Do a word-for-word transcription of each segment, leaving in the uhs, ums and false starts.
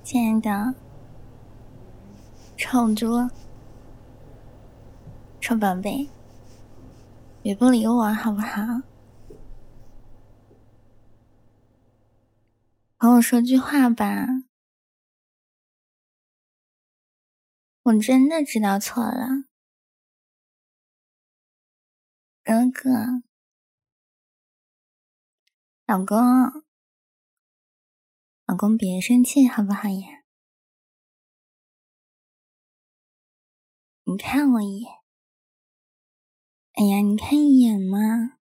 亲爱的臭猪臭宝贝，别不理我好不好？和我说句话吧，我真的知道错了。哥哥，老公，老公别生气好不好呀？你看我一眼，哎呀，你看一眼嘛。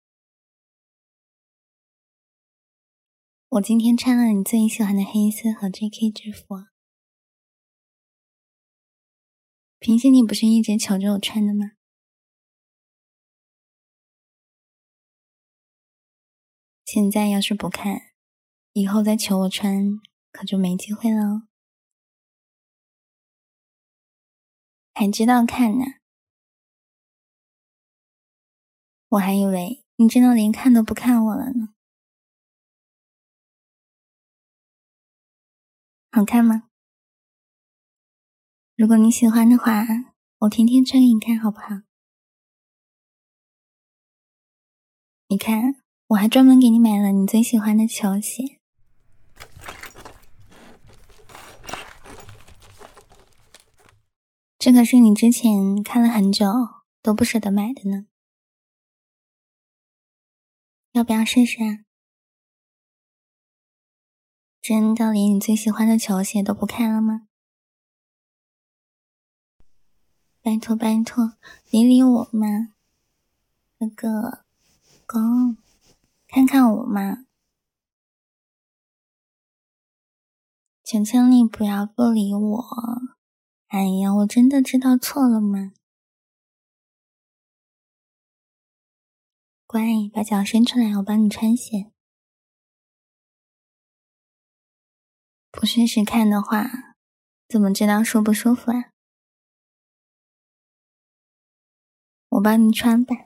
我今天穿了你最喜欢的黑丝和 J K 制服，平时你不是一直求着我穿的吗？现在要是不看，以后再求我穿可就没机会了哦。还知道看呢，我还以为你真的连看都不看我了呢。好看吗？如果你喜欢的话，我天天穿给你看好不好？你看，我还专门给你买了你最喜欢的球鞋。这可是你之前看了很久都不舍得买的呢。要不要试试啊？真的连你最喜欢的球鞋都不看了吗？拜托拜托，理理我嘛。哥哥，公，看看我嘛。求求你不要不理我。哎呀，我真的知道错了吗？乖，把脚伸出来，我帮你穿鞋。不试试看的话，怎么知道舒不舒服啊？我帮你穿吧。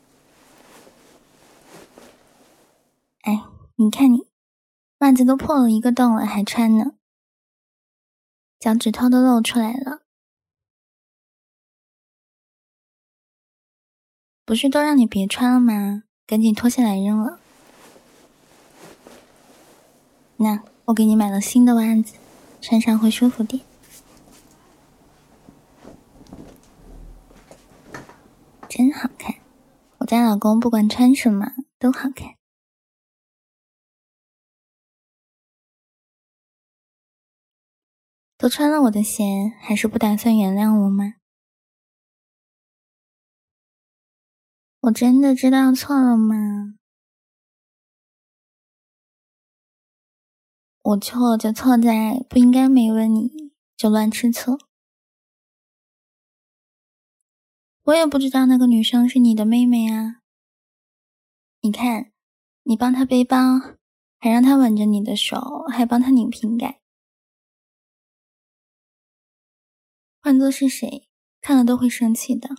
哎，你看你，袜子都破了一个洞了，还穿呢，脚趾头都露出来了。不是都让你别穿了吗？赶紧脱下来扔了。那我给你买了新的袜子，穿上会舒服点。真好看，我家老公不管穿什么都好看。都穿了我的鞋，还是不打算原谅我吗？我真的知道错了吗？我错就错在不应该没问你就乱吃醋。我也不知道那个女生是你的妹妹啊。你看，你帮她背包，还让她吻着你的手，还帮她拧瓶盖。换作是谁，看了都会生气的。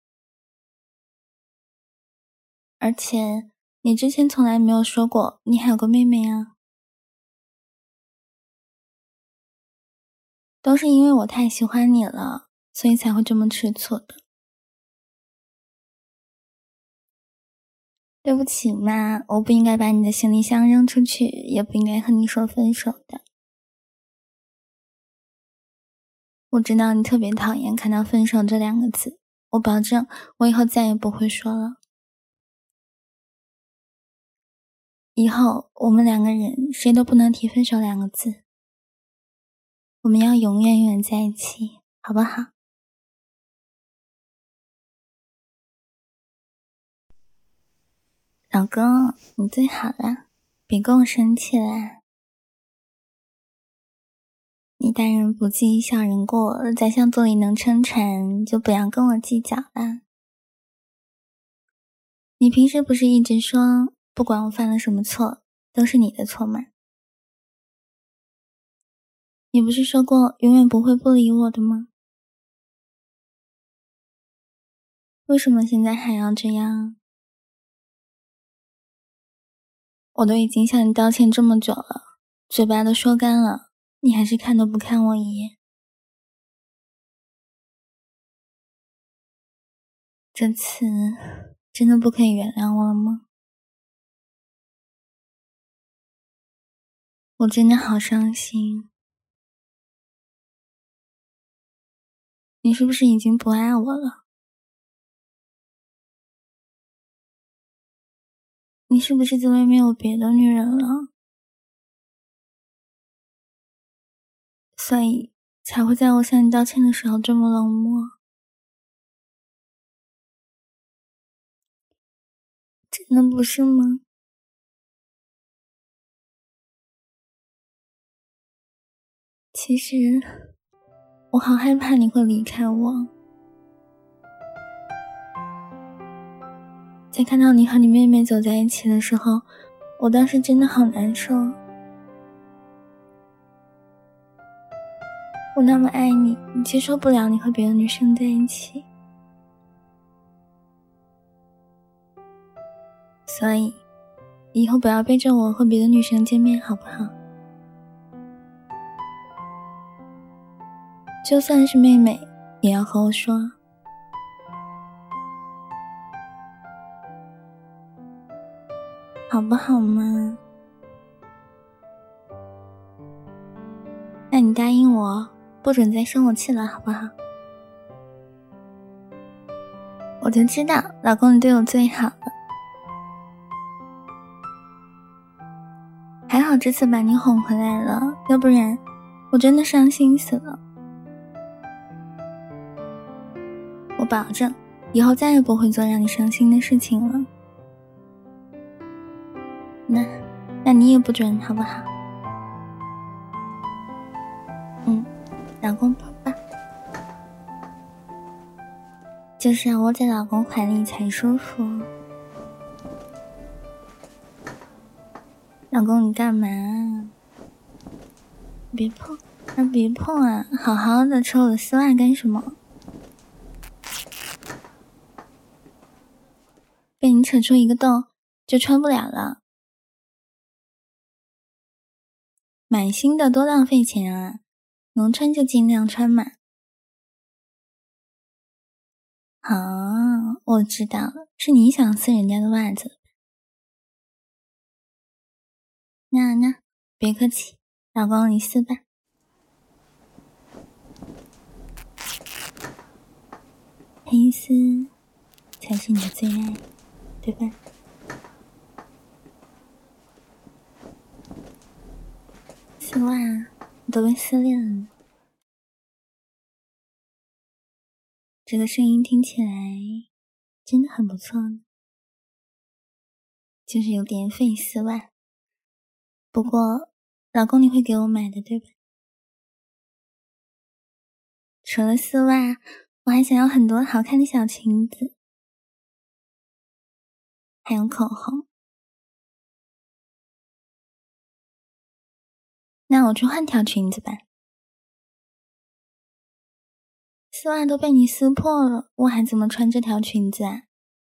而且，你之前从来没有说过你还有个妹妹啊。都是因为我太喜欢你了，所以才会这么吃醋的。对不起嘛，我不应该把你的行李箱扔出去，也不应该和你说分手的。我知道你特别讨厌看到分手这两个字，我保证我以后再也不会说了。以后我们两个人谁都不能提分手两个字，我们要永远永远在一起，好不好？老公，你最好了，别跟我生气了。你大人不计小人过，在相座里能撑船，就不要跟我计较了。你平时不是一直说，不管我犯了什么错，都是你的错吗？你不是说过永远不会不理我的吗？为什么现在还要这样？我都已经向你道歉这么久了，嘴巴都说干了， 你还是看都不看我一眼。这次真的不可以原谅我了吗？我真的好伤心。你是不是已经不爱我了？你是不是在外面有别的女人了？所以才会在我向你道歉的时候这么冷漠？真的不是吗？其实我好害怕你会离开我。在看到你和你妹妹走在一起的时候，我当时真的好难受。我那么爱你，你接受不了你和别的女生在一起。所以以后不要背着我和别的女生见面好不好？就算是妹妹也要和我说。好不好嘛？那你答应我，不准再生我气了好不好？我就知道老公你对我最好了。还好这次把你哄回来了，要不然我真的伤心死了。我保证以后再也不会做让你伤心的事情了。那那你也不准好不好？嗯，老公抱抱。就是要窝在老公怀里才舒服。老公你干嘛？别碰啊别碰啊，好好的扯我的丝袜干什么？被你扯出一个洞就穿不了了。买新的多浪费钱啊，能穿就尽量穿嘛。好，我知道了，是你想撕人家的袜子。那那别客气，老公你撕吧。黑丝才是你的最爱，对吧？丝袜都被撕裂了呢。这个声音听起来真的很不错呢，就是有点费丝袜。不过老公你会给我买的对吧？除了丝袜，我还想要很多好看的小裙子，还有口红。那我去换条裙子吧。丝袜都被你撕破了，我还怎么穿这条裙子啊？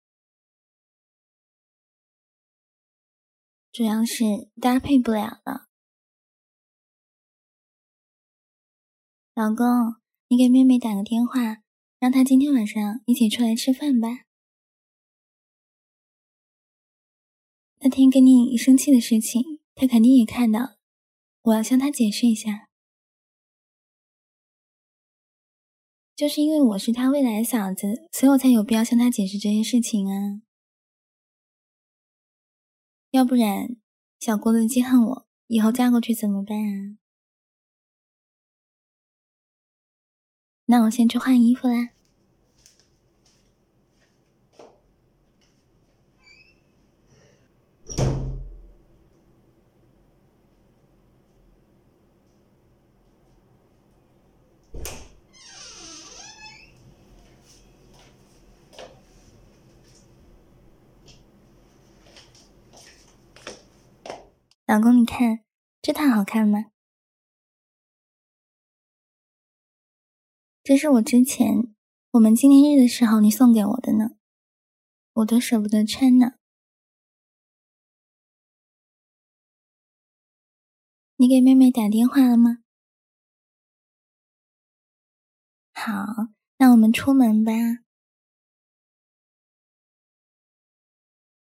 主要是搭配不了了。老公，你给妹妹打个电话，让她今天晚上一起出来吃饭吧。那天跟你生气的事情，她肯定也看到了，我要向她解释一下。就是因为我是她未来的嫂子，所以我才有必要向她解释这些事情啊。要不然小姑子记恨我，以后嫁过去怎么办啊？那我先去换衣服啦。老公你看这套好看吗？这是我之前我们纪念日的时候你送给我的呢，我都舍不得穿呢。你给妹妹打电话了吗？ 好，那我们出门吧。